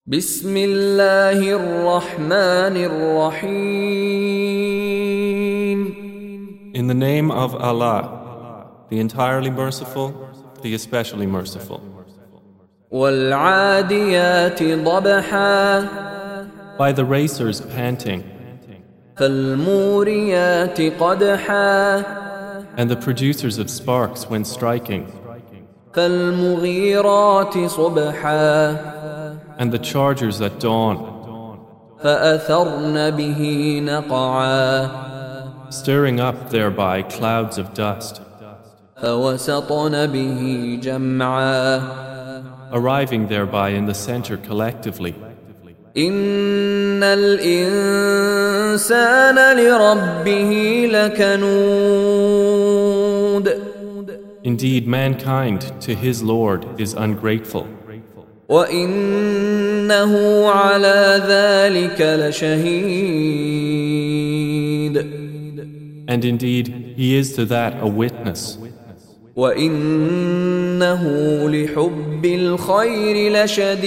بسم الله الرحمن الرحيم. In the name of Allah, the entirely merciful, the especially merciful. والعاديات ضبحا By the racers panting, فالموريات قدحا and the producers of sparks when striking, فالمغيرات صبحا and the chargers at dawn, فأثرن به نقعا stirring up thereby clouds of dust, فوسطن به جمعا arriving thereby in the center collectively. إن الإنسان لربه لكنود Indeed, mankind to his Lord is ungrateful, وإنه على ذلك لشهيد and indeed he is to that a witness, وإنه لحب الخير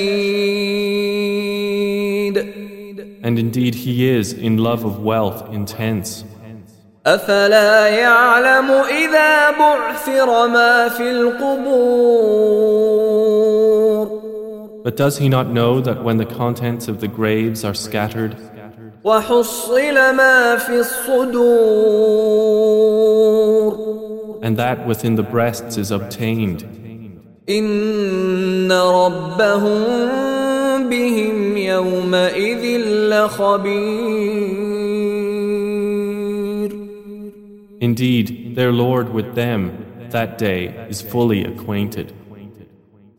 لشديد and indeed he is in love of wealth intense. أفلا يعلم إذا بعثر ما في القبور But does he not know that when the contents of the graves are scattered, وحصل ما في الصدور and that within the breasts is obtained, إن ربهم بهم يومئذ لخبير indeed their Lord with them that day is fully acquainted.